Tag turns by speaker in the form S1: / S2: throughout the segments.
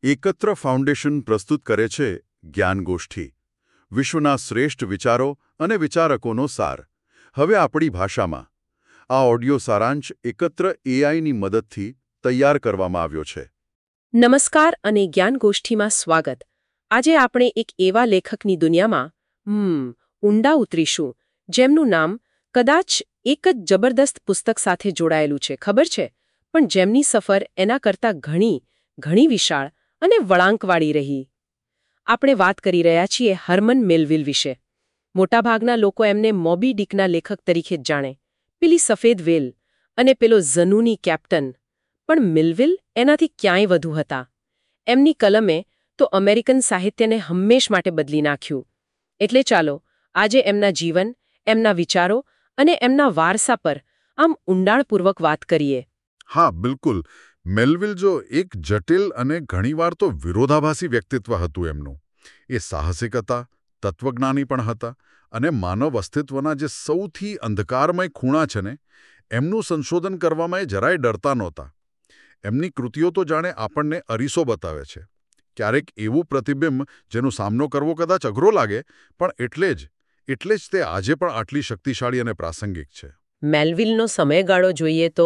S1: એકત્ર ફાઉન્ડેશન પ્રસ્તુત કરે છે જ્ઞાનગોષ્ઠી, વિશ્વના શ્રેષ્ઠ વિચારો અને વિચારકોનો સાર, હવે આપણી ભાષામાં. આ ઓડિયો સારાંશ એકત્ર એઆઈની મદદથી તૈયાર કરવામાં આવ્યો છે.
S2: નમસ્કાર અને જ્ઞાનગોષ્ઠીમાં સ્વાગત. આજે આપણે એક એવા લેખકની દુનિયામાં ઊંડા ઉતરીશું, જેમનું નામ કદાચ એક જ જબરદસ્ત પુસ્તક સાથે જોડાયેલું છે, ખબર છે, પણ જેમની સફર એના કરતાં ઘણી વિશાળ અને વળાંકવાળી રહી. આપણે વાત કરી રહ્યા છીએ હર્મન મેલવિલ વિશે. મોટાભાગના લોકો એમને મોબી ડિકના લેખક તરીકે જ જાણે, પેલી સફેદ વેલ અને પેલો ઝનૂની કેપ્ટન. પણ મેલવિલ એનાથી ક્યાંય વધુ હતા. એમની કલમે તો અમેરિકન સાહિત્યને હંમેશ માટે બદલી નાખ્યું. એટલે ચાલો આજે એમના જીવન, એમના વિચારો અને એમના વારસા પર આમ ઊંડાણપૂર્વક વાત કરીએ.
S1: હા, બિલકુલ. મેલવિલ જો એક જટિલ અને ઘણીવાર તો વિરોધાભાસી વ્યક્તિત્વ હતું એમનું. એ સાહસિક હતા, તત્વજ્ઞાની પણ હતા અને માનવ અસ્તિત્વના જે સૌથી અંધકારમય ખૂણા છે ને, એમનું સંશોધન કરવામાં એ જરાય ડરતા નહોતા. એમની કૃતિઓ તો જાણે આપણને અરીસો બતાવે છે. ક્યારેક એવું પ્રતિબિંબ જેનો સામનો કરવો કદાચ અઘરો લાગે, પણ એટલે જ તે આજે પણ આટલી શક્તિશાળી અને પ્રાસંગિક છે.
S2: મેલવિલનો સમયગાળો જોઈએ તો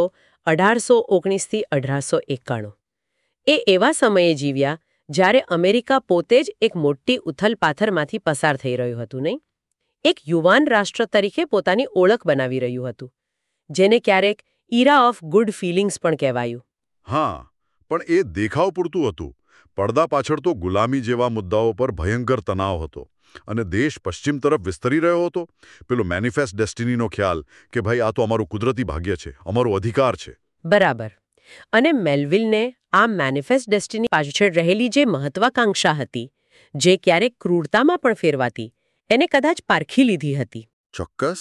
S2: 1819થી 1891. એ એવા સમયે જીવ્યા જ્યારે અમેરિકા પોતે જ એક મોટી ઉથલપાથરમાંથી પસાર થઈ રહ્યું હતું, નહીં? એક યુવાન રાષ્ટ્ર તરીકે પોતાની ઓળખ બનાવી રહ્યું હતું, જેને ક્યારેક ઇરા ઓફ ગુડ ફિલિંગ્સ પણ કહેવાયું.
S1: હા, પણ એ દેખાવ પૂરતું હતું. પડદા પાછળ તો ગુલામી જેવા મુદ્દાઓ પર ભયંકર તણાવ હતો અને દેશ પશ્ચિમ તરફ વિસ્તરી રહ્યો હતો. પેલો મેનિફેસ્ટ ડેસ્ટિનીનો ખ્યાલ કે ભાઈ આ તો અમારું કુદરતી ભાગ્ય છે, અમારો અધિકાર છે.
S2: બરાબર. અને મેલવિલને આ મેનિફેસ્ટ ડેસ્ટિની પાછળ રહેલી જે મહત્વાકાંક્ષા હતી, જે ક્યારેક ક્રૂરતામાં પણ ફેરવાતી, એને કદાચ પારખી લીધી હતી.
S1: ચોક્કસ.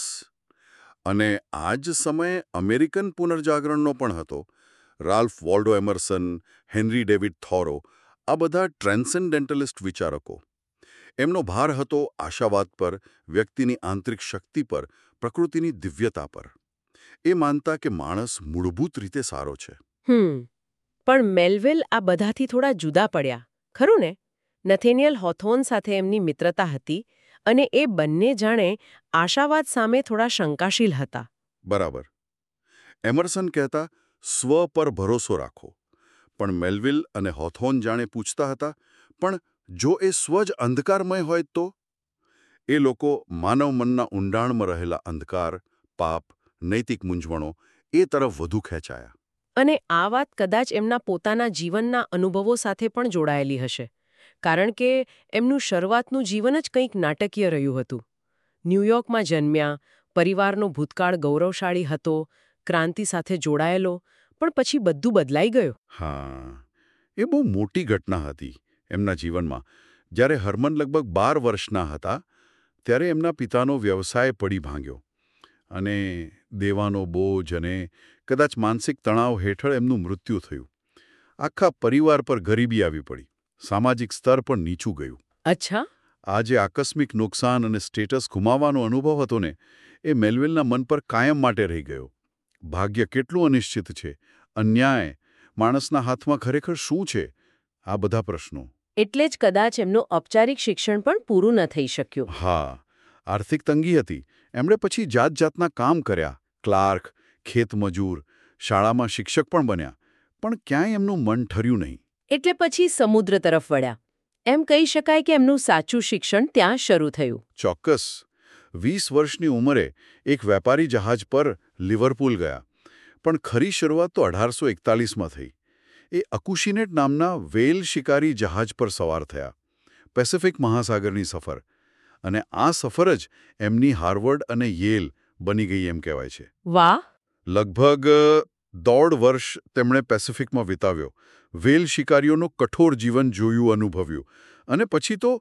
S1: અને આ જ સમયે અમેરિકન પુનર્જાગરણનો પણ હતો. Ralph Waldo Emerson, Henry David Thoreau, આ બધા ટ્રાન્સેન્ડેન્ટલિસ્ટ વિચારકો. એમનો ભાર હતો આશાવાદ પર, વ્યક્તિની આંતરિક શક્તિ પર, પ્રકૃતિની દિવ્યતા પર. એ માનતા કે માણસ મૂળભૂત રીતે સારો છે.
S2: પણ મેલવિલ આ બધાથી થોડા જુદા પડ્યા, ખરું ને? નથેનિયલ હોથોર્ન સાથે એમની મિત્રતા હતી અને એ બંને જાણે આશાવાદ સામે થોડા શંકાશીલ હતા.
S1: બરાબર. એમર્સન કહેતા સ્વ પર ભરોસો રાખો, પણ મેલવિલ અને હોથોર્ન જાણે પૂછતા હતા, પણ જો એ સ્વ જ અંધકારમય હોય તો? એ લોકો માનવ મનના ઊંડાણમાં રહેલા અંધકાર, પાપ, નૈતિક મૂંઝવણો એ તરફ વધુ ખેંચાયા.
S2: અને આ વાત કદાચ એમના પોતાના જીવનના અનુભવો સાથે પણ જોડાયેલી હશે, કારણ કે એમનું શરૂઆતનું જીવન જ કંઈક નાટકીય રહ્યું હતું. ન્યૂયોર્કમાં જન્મ્યા, પરિવારનો ભૂતકાળ ગૌરવશાળી હતો, ક્રાંતિ સાથે જોડાયેલો, પણ પછી બધું બદલાઈ ગયું.
S1: હા, એ બહુ મોટી ઘટના હતી એમના જીવનમાં. જ્યારે હર્મન લગભગ 12 વર્ષના હતા, ત્યારે એમના પિતાનો વ્યવસાય પડી ભાંગ્યો અને દેવાનો બોજ અને કદાચ માનસિક તણાવ હેઠળ એમનું મૃત્યુ થયું. આખા પરિવાર પર ગરીબી આવી પડી. સામાજિક સ્તર પણ નીચું ગયું.
S2: અચ્છા.
S1: આ જે આકસ્મિક નુકસાન અને સ્ટેટસ ગુમાવવાનો અનુભવ હતો ને, એ મેલવિલના મન પર કાયમ માટે રહી ગયો. ભાગ્ય કેટલું અનિશ્ચિત છે, અન્યાય, માણસના હાથમાં ખરેખર શું છે, આ બધા પ્રશ્નો.
S2: એટલે જ કદાચ એમનું ઔપચારિક શિક્ષણ પણ પૂરું ન થઈ શક્યું.
S1: હા, આર્થિક તંગી હતી. એમણે પછી જાતજાતના કામ કર્યા, ક્લાર્ક, ખેતમજૂર, શાળામાં શિક્ષક પણ બન્યા, પણ ક્યાંય એમનું મન ઠર્યું નહીં.
S2: એટલે પછી સમુદ્ર તરફ વળ્યા. એમ કહી શકાય કે એમનું સાચું શિક્ષણ ત્યાં શરૂ થયું.
S1: ચોક્કસ. 20 વર્ષની ઉંમરે એક વેપારી જહાજ પર લિવરપૂલ ગયા, પણ ખરી શરૂઆત તો 1841માં થઈ. એ અકુશીનેટ નામના વેલ શિકારી જહાજ પર સવાર થયા. પેસિફિક મહાસાગરની સફર. અને આ સફર જ એમની હાર્વર્ડ અને યેલ બની ગઈ એમ કહેવાય છે.
S2: વાહ! લગભગ
S1: 1.5 વર્ષ તેમણે પેસિફિકમાં વિતાવ્યો. વેલ શિકારીઓનું કઠોર જીવન જોયું, અનુભવ્યું. અને પછી તો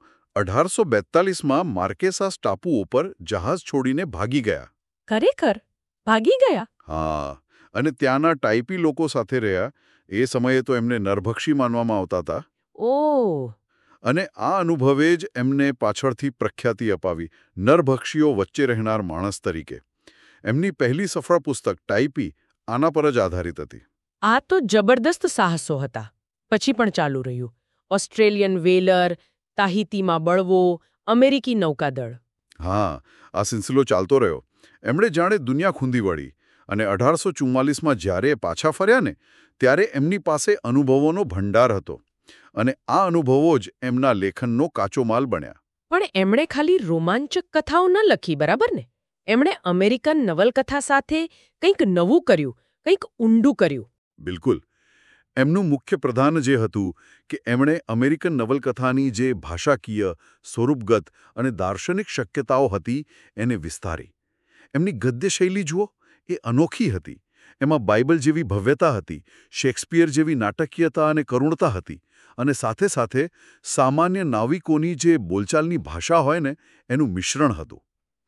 S1: 1842માં માર્કેસાસ ટાપુ ઉપર જહાજ છોડીને ભાગી ગયા.
S2: ખરેખર? ભાગી ગયા?
S1: હા, અને ત્યાંના ટાઈપી લોકો સાથે રહ્યા. એ સમયે તો એમને નરભક્ષી માનવામાં આવતા હતા.
S2: ઓહ!
S1: અને આ અનુભવે જ એમને પાછળથી પ્રખ્યાતિ અપાવી, નરભક્ષીઓ વચ્ચે રહેનાર માણસ તરીકે. એમની પહેલી સફળ પુસ્તક ટાઈપી આના પર જ આધારિત હતી.
S2: આ તો જબરદસ્ત સાહસો હતા. પછી પણ ચાલુ રહ્યું. ઓસ્ટ્રેલિયન વેલર, તાહિતીમાં બળવો, અમેરિકી નૌકાદળ.
S1: હા, આ સિલસિલો ચાલતો રહ્યો. એમણે જાણે દુનિયા ખૂંદી વળી અને 1844માં જ્યારે એ પાછા ફર્યા ને ત્યારે એમની પાસે અનુભવોનો ભંડાર હતો અને આ અનુભવો જ એમના લેખનનો કાચો માલ બન્યા.
S2: પણ એમણે ખાલી રોમાંચક કથાઓ ન લખી, બરાબર ને? એમણે અમેરિકન નવલકથા સાથે કંઈક નવું કર્યું, કંઈક ઊંડું કર્યું.
S1: બિલકુલ. એમનું મુખ્ય પ્રધાન જે હતું કે એમણે અમેરિકન નવલકથાની જે ભાષાકીય, સ્વરૂપગત અને દાર્શનિક શક્યતાઓ હતી એને વિસ્તારી. એમની ગદ્યશૈલી જુઓ, એ અનોખી હતી. એમાં બાઇબલ જેવી ભવ્યતા હતી, શેક્સપિયર જેવી નાટકીયતા અને કરુણતા હતી અને સાથે સાથે સામાન્ય નાવિકોની જે બોલચાલની ભાષા હોય ને એનું મિશ્રણ હતું.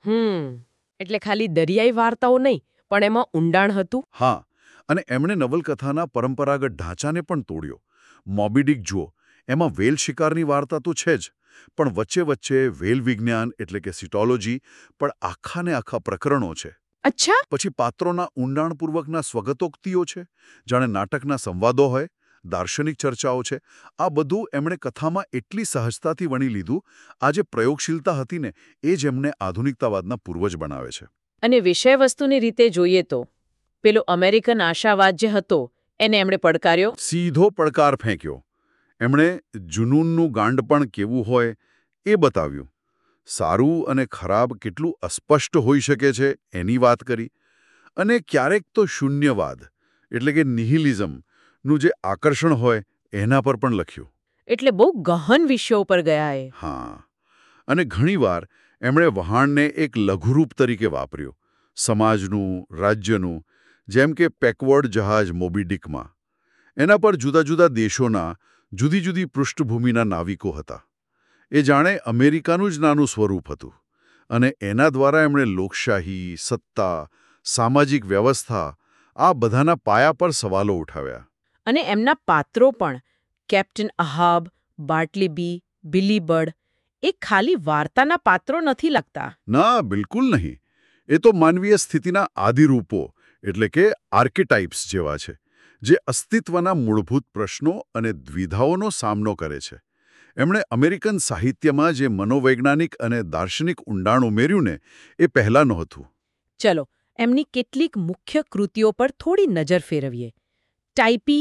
S2: એટલે ખાલી દરિયાઈ વાર્તાઓ નહીં, પણ એમાં ઊંડાણ હતું.
S1: હા, અને એમણે નવલકથાના પરંપરાગત ઢાંચાને પણ તોડ્યો. મોબી ડિક જુઓ, એમાં વેલ શિકારની વાર્તા તો છે જ, પણ વચ્ચે વચ્ચે વેલ વિજ્ઞાન એટલે કે સિટોલોજી પણ આખાને આખા પ્રકરણો છે.
S2: અચ્છા.
S1: પછી પાત્રોના ઊંડાણપૂર્વકના સ્વગતોક્તિઓ છે, જાણે નાટકના સંવાદો હોય, દાર્શનિક ચર્ચાઓ છે. આ બધું એમણે કથામાં એટલી સહજતાથી વણી લીધું. આ જે પ્રયોગશીલતા હતી ને એ જ એમને આધુનિકતાવાદના પૂર્વજ બનાવે છે.
S2: અને વિષયવસ્તુની રીતે જોઈએ તો પેલો અમેરિકન આશાવાદ જે હતો એને એમણે પડકાર્યો.
S1: સીધો પડકાર ફેંક્યો. એમણે જુનૂનનું ગાંડપણ કેવું હોય એ બતાવ્યું. સારું અને ખરાબ કેટલું અસ્પષ્ટ હોઈ શકે છે એની વાત કરી. અને ક્યારેક તો શૂન્યવાદ એટલે કે નિહિલિઝમનું જે આકર્ષણ હોય એના પર પણ લખ્યું.
S2: એટલે બહુ ગહન વિષયો પર ગયા એ.
S1: હા, અને ઘણીવાર એમણે વહાણને એક લઘુરૂપ તરીકે વાપર્યું. સમાજનું, રાજ્યનું, જેમ કે પેકવર્ડ જહાજ મોબી ડિકમાં. એના પર જુદા જુદા દેશોના, જુદી જુદી પૃષ્ઠભૂમિના નાવિકો હતા. એ જાણે અમેરિકાનું જ નાનું સ્વરૂપ હતું. અને એના દ્વારા એમણે લોકશાહી, સત્તા, સામાજિક વ્યવસ્થા આ બધાના પાયા પર સવાલો ઉઠાવ્યા.
S2: અને એમના પાત્રો પણ કેપ્ટન અહાબ, બાર્ટલી બી, બિલી બર્ડ એ ખાલી વાર્તાના પાત્રો નથી લાગતા.
S1: ના, બિલકુલ નહીં. એ તો માનવીય સ્થિતિના આદિરૂપો એટલે કે આર્કેટાઇપ્સ જેવા છે, જે અસ્તિત્વના મૂળભૂત પ્રશ્નો અને દ્વિધાઓનો સામનો કરે છે. એમણે અમેરિકન સાહિત્યમાં જે મનોવૈજ્ઞાનિક અને દાર્શનિક ઊંડાણ ઉમેર્યું ને એ પહેલાં નહોતું.
S2: ચલો, એમની કેટલીક મુખ્ય કૃતિઓ પર થોડી નજર ફેરવીએ. ટાઈપી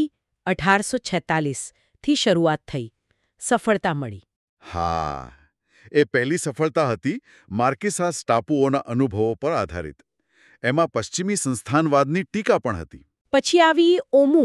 S2: 1846થી શરૂઆત થઈ, સફળતા મળી.
S1: હા, એ પહેલી સફળતા હતી માર્કેસાસ ટાપુઓના અનુભવો પર આધારિત. એમાં પશ્ચિમી સંસ્થાનવાદની ટીકા પણ હતી.
S2: પછી આવી ઓમુ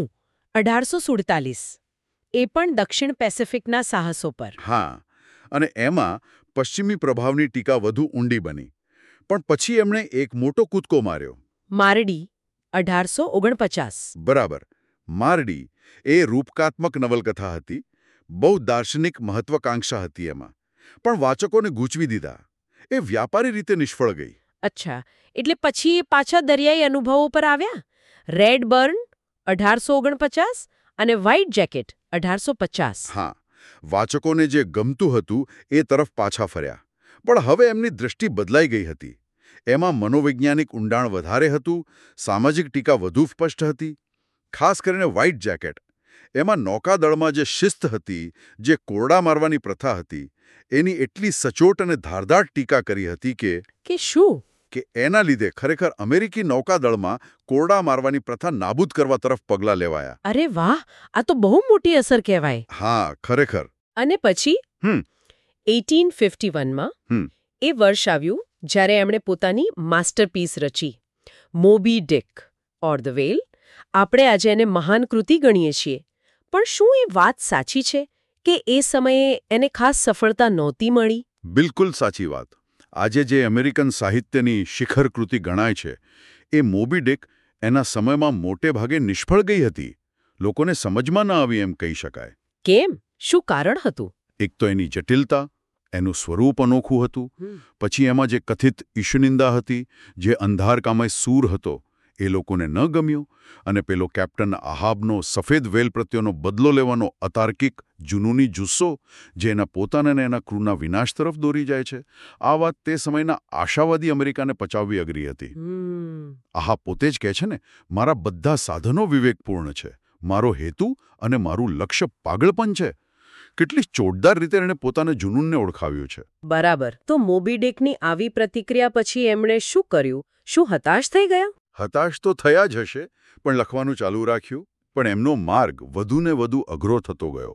S2: 1847. એ પણ દક્ષિણ પેસિફિકના સાહસો પર.
S1: હા, અને એમાં પશ્ચિમી પ્રભાવની ટીકા વધુ ઊંડી બની. પણ પછી એમણે એક મોટો કૂદકો માર્યો.
S2: મારડી 1849.
S1: બરાબર. મારડી એ રૂપકાત્મક નવલકથા હતી. બહુ દાર્શનિક મહત્વાકાંક્ષા હતી એમાં. પણ વાચકોને ગૂંચવી દીધા. એ વ્યાપારી રીતે નિષ્ફળ ગઈ.
S2: અચ્છા, એટલે પછી એ પાછા દરિયાઈ અનુભવો પર આવ્યા. રેડ બર્ન 1849 અને વ્હાઇટ જેકેટ 1850.
S1: હા, વાચકોને જે ગમતું હતું એ તરફ પાછા ફર્યા. પણ હવે એમની દૃષ્ટિ બદલાઈ ગઈ હતી. એમાં મનોવૈજ્ઞાનિક ઊંડાણ વધારે હતું, સામાજિક ટીકા વધુ સ્પષ્ટ હતી. ખાસ કરીને વ્હાઇટ જેકેટ. એમાં નૌકાદળમાં જે શિસ્ત હતી, જે કોરડા મારવાની પ્રથા હતી, એની એટલી સચોટ અને ધારદાર ટીકા કરી હતી
S2: કે શું
S1: કે એના લીધે ખરેખર અમેરિકી નૌકાદળમાં કોરડા મારવાની પ્રથા નાબૂદ કરવા તરફ પગલાં લેવાયા.
S2: અરે વાહ, આ તો બહુ મોટી અસર કહેવાય.
S1: હા, ખરેખર.
S2: અને પછી 1851માં એ વર્ષ આવ્યું જ્યારે એમણે પોતાની માસ્ટરપીસ રચી, મોબી ડિક ઓર ધ વેલ. આપણે આજે એને મહાન કૃતિ ગણીએ છીએ. પણ શું એ વાત સાચી છે કે એ સમયે એને ખાસ સફળતા નહોતી મળી?
S1: બિલકુલ સાચી વાત. આજે જે અમેરિકન સાહિત્યની શિખર કૃતિ ગણાય છે એ મોબી ડિક એના સમયમાં મોટે ભાગે નિષ્ફળ ગઈ હતી. લોકોને સમજમાં ન આવી એમ કહી શકાય.
S2: કેમ? શું કારણ હતું?
S1: એક તો એની જટિલતા, એનું સ્વરૂપ અનોખું હતું. પછી એમાં જે કથિત ઈશનિંદા હતી, જે અંધારકામય સૂર હતો, એ લોકોને ન ગમ્યો. અને પેલો કેપ્ટન અહાબનો સફેદ વેલ પ્રત્યેનો બદલો લેવાનો અતાર્કિક જુનૂની જુસ્સો જે એના પોતાના અને એના ક્રૂના વિનાશ તરફ દોરી જાય છે, આ વાત તે સમયના આશાવાદી અમેરિકાને પચાવવી અઘરી હતી. આહાબ પોતે જ કહે છે ને, મારા બધા સાધનો વિવેકપૂર્ણ છે, મારો હેતુ અને મારું લક્ષ્ય પાગલપન છે. કેટલી ચોટદાર રીતે એણે પોતાના જુનૂનને ઓળખાવ્યું છે.
S2: બરાબર. તો મોબી ડિકની આવી પ્રતિક્રિયા પછી એમણે શું કર્યું? શું હતાશ થઈ ગયા?
S1: હતાશ તો થયા જ હશે, પણ લખવાનું ચાલુ રાખ્યું. પણ એમનો માર્ગ વધુને વધુ અઘરો થતો ગયો.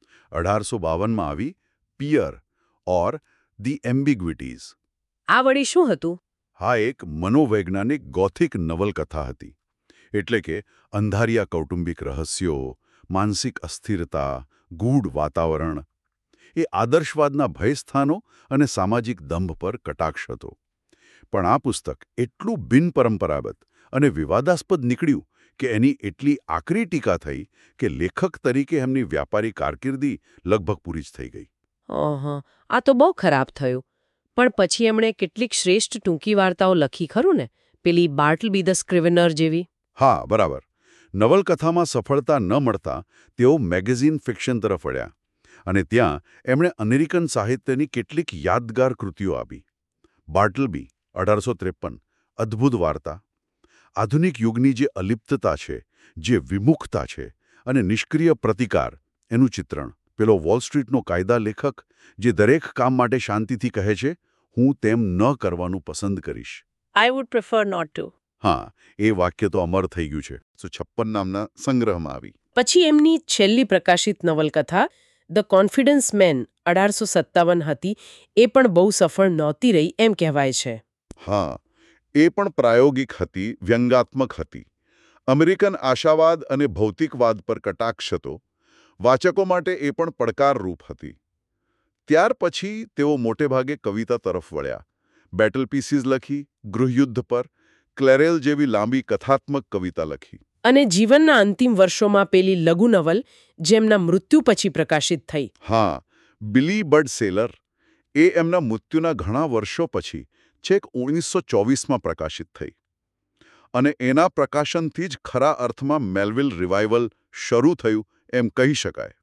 S1: 1852માં આવી પિયર ઓર ધી એમ્બિગ્વિટીઝ.
S2: આ વળી શું હતું?
S1: હા, એક મનોવૈજ્ઞાનિક ગોથિક નવલકથા હતી. એટલે કે અંધારિયા કૌટુંબિક રહસ્યો, માનસિક અસ્થિરતા, ગૂઢ વાતાવરણ. એ આદર્શવાદના ભયસ્થાનો અને સામાજિક દંભ પર કટાક્ષ હતો. પણ આ પુસ્તક એટલું બિનપરંપરાગત અને વિવાદાસ્પદ નીકળ્યું કે એની એટલી આકરી ટીકા થઈ કે લેખક તરીકે એમની વ્યાપારી કારકિર્દી લગભગ પૂરી જ થઈ ગઈ.
S2: આ તો બહુ ખરાબ થયું. પણ પછી એમણે કેટલીક શ્રેષ્ઠ ટૂંકી વાર્તાઓ લખી ખરું ને? પેલી બાર્ટલબી ધ સ્ક્રિવેનર જેવી?
S1: હા, બરાબર. નવલકથામાં સફળતા ન મળતા તેઓ મેગેઝિન ફિક્શન તરફ વળ્યા. અને ત્યાં એમણે અમેરિકન સાહિત્યની કેટલીક યાદગાર કૃતિઓ આપી. બાર્ટલબી 1853, અદ્ભુત વાર્તા. આધુનિક યુગની જે અલિપ્તતા છે, જે વિમુખતા છે અને નિષ્ક્રિય પ્રતિકાર, એનું ચિત્રણ. પેલો વોલ સ્ટ્રીટનો કાયદા લેખક જે દરેક કામ માટે શાંતિથી કહે છે, હું તેમ ન કરવાનું પસંદ કરીશ.
S2: I would prefer not to.
S1: હા, એ વાક્ય તો અમર થઈ ગયું છે. 56 નામના સંગ્રહમાં આવી.
S2: પછી એમની છેલ્લી પ્રકાશિત નવલકથા ધ કોન્ફિડન્સ મેન 1857 હતી. એ પણ બહુ સફળ નહોતી રહી એમ કહેવાય છે.
S1: હા, એ પણ પ્રાયોગિક હતી, વ્યંગાત્મક હતી. અમેરિકન આશાવાદ અને ભૌતિકવાદ પર કટાક્ષ હતો. વાચકો માટે એ પણ પડકારરૂપ હતી. ત્યાર પછી તેઓ મોટેભાગે કવિતા તરફ વળ્યા. બેટલ પીસીસ લખી, ગૃહયુદ્ધ પર, ક્લેરેલ જેવી લાંબી કથાત્મક કવિતા લખી.
S2: અને જીવનના અંતિમ વર્ષોમાં પેલી લઘુ નવલ જેમના મૃત્યુ પછી પ્રકાશિત થઈ.
S1: હા, બિલી બર્ડ સેલર. એ એમના મૃત્યુના ઘણા વર્ષો પછી છેક 1924માં પ્રકાશિત થઈ. અને એના પ્રકાશનથી જ ખરા અર્થમાં મેલવિલ રિવાઇવલ શરૂ થયું એમ કહી શકાય.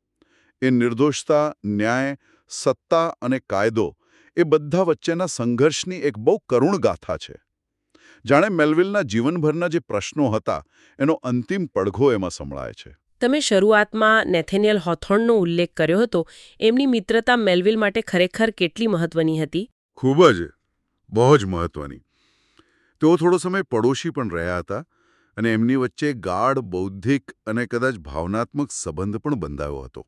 S1: એ નિર્દોષતા, ન્યાય, સત્તા અને કાયદો એ બધા વચ્ચેના સંઘર્ષની એક બહુ કરુણ ગાથા છે. જાણે મેલવિલના જીવનભરના જે પ્રશ્નો હતા એનો અંતિમ પડઘો એમાં સંભળાય છે.
S2: તમે શરૂઆતમાં નેથેનિયલ હોથોર્નનો ઉલ્લેખ કર્યો હતો. એમની મિત્રતા મેલવિલ માટે ખરેખર કેટલી મહત્વની હતી?
S1: ખૂબ જ, બહુ જ મહત્વની. તેઓ થોડો સમય પડોશી પણ રહ્યા હતા અને એમની વચ્ચે ગાઢ બૌદ્ધિક અને કદાચ ભાવનાત્મક સંબંધ પણ બંધાયો હતો.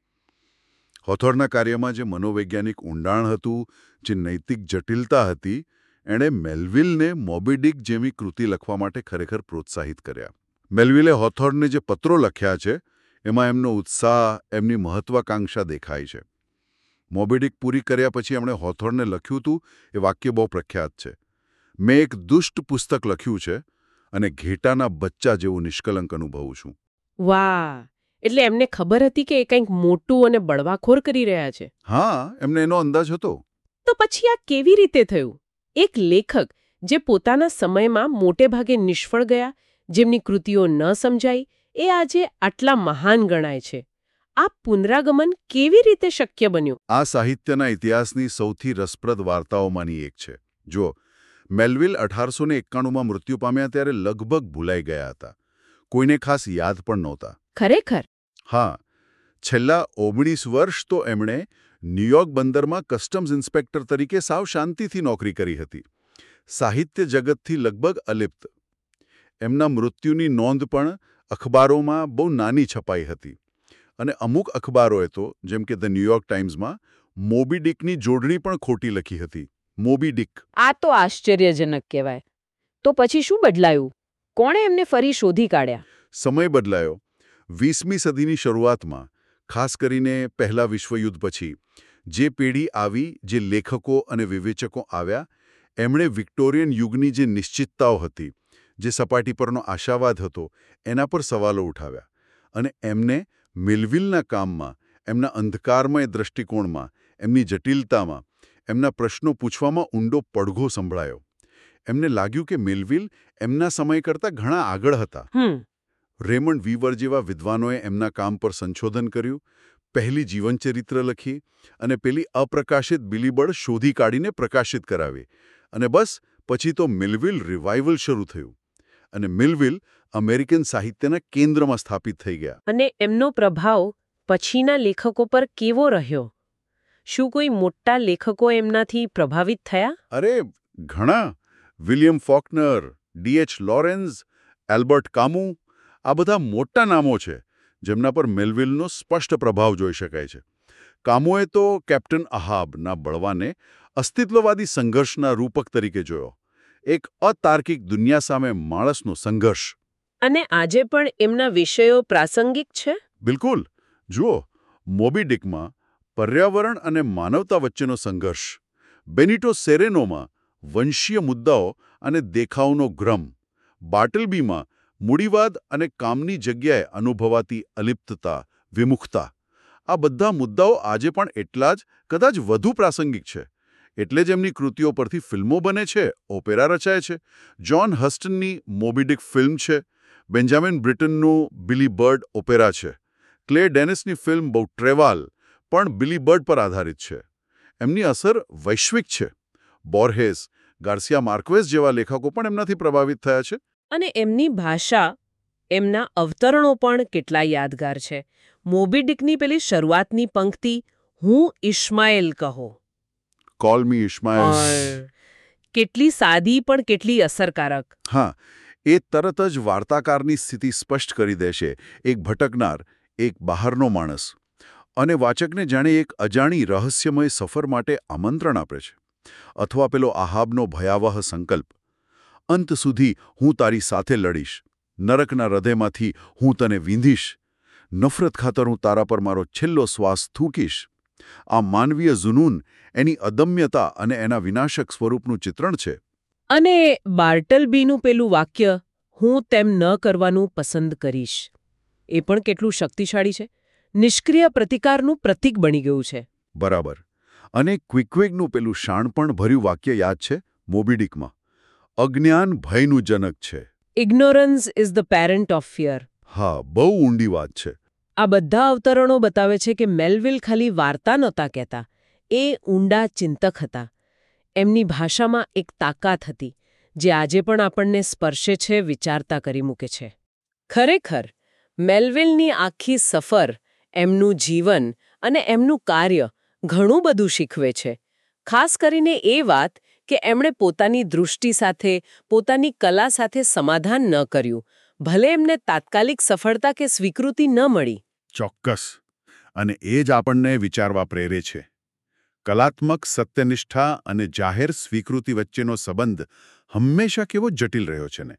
S1: હોથોર્નના કાર્યમાં જે મનોવૈજ્ઞાનિક ઊંડાણ હતું, જે નૈતિક જટિલતા હતી, એણે મેલવિલને મોબી ડિક જેવી કૃતિ લખવા માટે ખરેખર પ્રોત્સાહિત કર્યા. મેલવિલે હોથોર્નને જે પત્રો લખ્યા છે એમાં એમનો ઉત્સાહ, એમની મહત્વાકાંક્ષા દેખાય છે. મોબી ડિક પૂરી કર્યા પછી એમણે હોથોર્નને લખ્યું હતું એ વાક્ય બહુ પ્રખ્યાત છે. મેં એક દુષ્ટ પુસ્તક લખ્યું છે અને ઘેટાના બચ્ચા જેવું નિષ્કલંક અનુભવું છું.
S2: વાહ! એટલે એમને ખબર હતી કે એ કંઈક મોટું અને બળવાખોર કરી રહ્યા છે.
S1: હા, એમને એનો અંદાજ હતો.
S2: તો પછી આ કેવી રીતે થયું? એક લેખક જે પોતાના સમયમાં મોટેભાગે નિષ્ફળ ગયા, જેમની કૃતિઓ ન સમજાઈ, એ આજે આટલા મહાન ગણાય છે. આ પુનરાગમન કેવી રીતે શક્ય બન્યું?
S1: આ સાહિત્યના ઇતિહાસની સૌથી રસપ્રદ વાર્તાઓમાંની એક છે. જો મેલવિલ 1891માં મૃત્યુ પામ્યા ત્યારે લગભગ ભૂલાઈ ગયા હતા. કોઈને ખાસ યાદ પણ નહોતા.
S2: ખરેખર?
S1: હા, છેલ્લા 19 વર્ષ તો એમણે ન્યૂયોર્ક બંદરમાં કસ્ટમ્સ ઇન્સ્પેક્ટર તરીકે સાવ શાંતિથી નોકરી કરી હતી. સાહિત્ય જગતથી લગભગ અલિપ્ત. એમના મૃત્યુની નોંધ પણ અખબારોમાં બહુ નાની છપાઈ હતી. અને અમુક અખબારોએ તો, જેમ કે ધ ન્યૂયોર્ક ટાઈમ્સમાં, મોબી ડિકની જોડણી પણ ખોટી લખી હતી. Moby Dick.
S3: આ તો આશ્ચર્યજનક કહેવાય. તો પછી શું બદલાયું? કોણે એમને ફરી શોધી કાઢ્યા?
S1: સમય બદલાયો. 20મી સદીની શરૂઆતમાં, ખાસ કરીને પહેલા વિશ્વયુદ્ધ પછી, જે પેઢી આવી, જે લેખકો અને વિવેચકો આવ્યા, એમણે વિક્ટોરિયન યુગની જે નિશ્ચિતતાઓ હતી, જે સપાટી પરનો આશાવાદ હતો, એના પર સવાલો ઉઠાવ્યા. અને એમને મેલવિલના કામમાં, એમના અંધકારમય દૃષ્ટિકોણમાં, એમની જટિલતામાં, એમના પ્રશ્નો પૂછવામાં ઊંડો પડઘો સંભળાયો. એમને લાગ્યું કે મેલવિલ એમના સમય કરતાં ઘણા આગળ હતા. રેમન્ડ વીવર જેવા વિદ્વાનોએ એમના કામ પર સંશોધન કર્યું, પહેલી જીવનચરિત્ર લખી અને પેલી અપ્રકાશિત બિલી બર્ડ શોધી કાઢીને પ્રકાશિત કરાવી. અને બસ પછી તો મેલવિલ રિવાઇવલ શરૂ થયું. અને મેલવિલ અમેરિકન સાહિત્યના કેન્દ્રમાં સ્થાપિત થઈ ગયા.
S2: અને એમનો પ્રભાવ પછીના લેખકો પર કેવો રહ્યો? શું કોઈ મોટા લેખકો એમનાથી પ્રભાવિત થયા?
S1: અરે ઘણા. William Faulkner, D H. Lawrence, Albert Camus, આ બધા મોટા નામો છે જેમના પર મેલવિલનો સ્પષ્ટ પ્રભાવ જોઈ શકાય છે. કામુએ તો કેપ્ટન અહાબના બળવાને અસ્તિત્વવાદી સંઘર્ષના રૂપક તરીકે જોયો. એક અતાર્કિક દુનિયા સામે માણસનો સંઘર્ષ.
S2: અને આજે પણ એમના વિષયો પ્રાસંગિક છે?
S1: બિલકુલ. જુઓ, મોબી ડિકમાં પર્યાવરણ અને માનવતા વચ્ચેનો સંઘર્ષ, બેનિટો સેરેનોમાં વંશીય મુદ્દાઓ અને દેખાવનો ભ્રમ, બાર્ટલબીમાં મૂડીવાદ અને કામની જગ્યાએ અનુભવાતી અલિપ્તતા, વિમુખતા. આ બધા મુદ્દાઓ આજે પણ એટલા જ, કદાચ વધુ પ્રાસંગિક છે. એટલે જ એમની કૃતિઓ પરથી ફિલ્મો બને છે, ઓપેરા રચાય છે. જ્હોન હસ્ટનની મોબી ડિક ફિલ્મ છે. બેન્જામિન બ્રિટનનું બિલી બર્ડ ઓપેરા છે. ક્લેર ડેનિસની ફિલ્મ બોટ્રેવાલ પણ બિલી બર્ડ પર આધારિત છે. એમની અસર વૈશ્વિક છે. બોર્હેસ, ગાર્સિયા માર્ક્વેઝ જેવા લેખકો પણ એમનાથી પ્રભાવિત થયા છે.
S2: અને એમની ભાષા, એમના અવતરણો પણ કેટલા યાદગાર છે. મોબી ડિકની પેલી શરૂઆતની પંક્તિ, હું ઇશ્માએલ કહો.
S1: Call me Ishmael.
S2: કેટલી સાદી પણ કેટલી અસરકારક.
S1: હા, એ તરત જ વાર્તાકારની સ્થિતિ સ્પષ્ટ કરી દેશે. એક ભટકનાર, એક બહારનો માણસ. અને વાચકને જાણે એક અજાણી રહસ્યમય સફર માટે આમંત્રણ આપે છે. અથવા પેલો આહાબનો ભયાવહ સંકલ્પ, અંત સુધી હું તારી સાથે લડીશ, નરકના હૃદયમાંથી હું તને વીંધીશ, નફરત ખાતર હું તારા પર મારો છેલ્લો શ્વાસ થૂકીશ. આ માનવીય જુનૂન, એની અદમ્યતા અને એના વિનાશક સ્વરૂપનું ચિત્રણ છે.
S2: અને બાર્ટલબીનું પેલું વાક્ય, હું તેમ ન કરવાનું પસંદ કરીશ, એ પણ કેટલું શક્તિશાળી છે. નિષ્ક્રિય પ્રતિકારનું પ્રતીક બની ગયું છે.
S1: બરાબર. અને ક્વિકવેગનું પેલું શાણપણ ભર્યું વાક્ય યાદ છે મોબી ડિકમાં? અજ્ઞાન ભયનું જનક છે.
S2: Ignorance is the parent of fear.
S1: હા, બહુ ઊંડી વાત છે.
S2: આ બધા અવતરણો બતાવે છે કે મેલવિલ ખાલી વાર્તા નહોતા કહેતા, એ ઊંડા ચિંતક હતા. એમની ભાષામાં એક તાકાત હતી જે આજે પણ આપણને સ્પર્શે છે, વિચારતા કરી મૂકે છે. ખરેખર, મેલવિલની આખી સફર, એમનું જીવન અને એમનું કાર્ય ઘણું બધું શીખવે છે. ખાસ કરીને એ વાત કે એમણે પોતાની દૃષ્ટિ સાથે, પોતાની કલા સાથે સમાધાન ન કર્યું, ભલે એમને તાત્કાલિક સફળતા કે સ્વીકૃતિ ન મળી.
S1: ચોક્કસ. અને એ જ આપણને વિચારવા પ્રેરે છે. કલાત્મક સત્યનિષ્ઠા અને જાહેર સ્વીકૃતિ વચ્ચેનો સંબંધ હંમેશા કેવો જટિલ રહ્યો છે ને?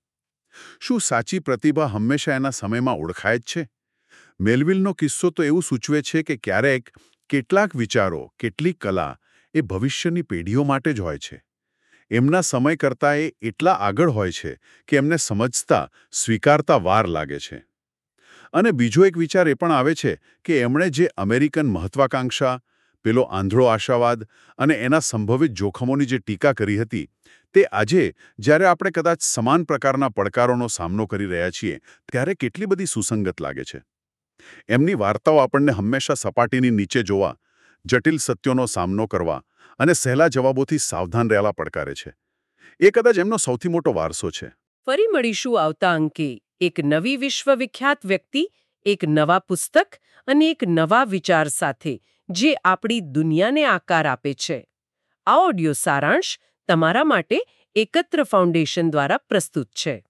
S1: શું સાચી પ્રતિભા હંમેશા એના સમયમાં ઓળખાય જ છે? મેલવિલનો કિસ્સો તો એવું સૂચવે છે કે ક્યારેક કેટલાક વિચારો, કેટલીક કલા એ ભવિષ્યની પેઢીઓ માટે જ હોય છે. એમના સમય કરતાં એ એટલા આગળ હોય છે કે એમને સમજતા, સ્વીકારતા વાર લાગે છે. અને બીજો એક વિચાર એ પણ આવે છે કે એમણે જે અમેરિકન મહત્વાકાંક્ષા, પેલો આંધળો આશાવાદ અને એના સંભવિત જોખમોની જે ટીકા કરી હતી, તે આજે જ્યારે આપણે કદાચ સમાન પ્રકારના પડકારોનો સામનો કરી રહ્યા છીએ ત્યારે કેટલી બધી સુસંગત લાગે છે. એમની વાર્તાઓ આપણને હંમેશા સપાટીની નીચે જોવા, જટિલ સત્યોનો સામનો કરવા અને સહેલા જવાબોથી સાવધાન રહેલા પડકારે છે. એ કદાચ એમનો સૌથી મોટો વારસો છે.
S2: ફરી મળીશું આવતા અંકે એક નવી વિશ્વવિખ્યાત વ્યક્તિ, એક નવા પુસ્તક અને એક નવા વિચાર સાથે જે આપણી દુનિયાને આકાર આપે છે. આ ઓડિયો સારાંશ તમારા માટે એકત્ર ફાઉન્ડેશન દ્વારા પ્રસ્તુત છે.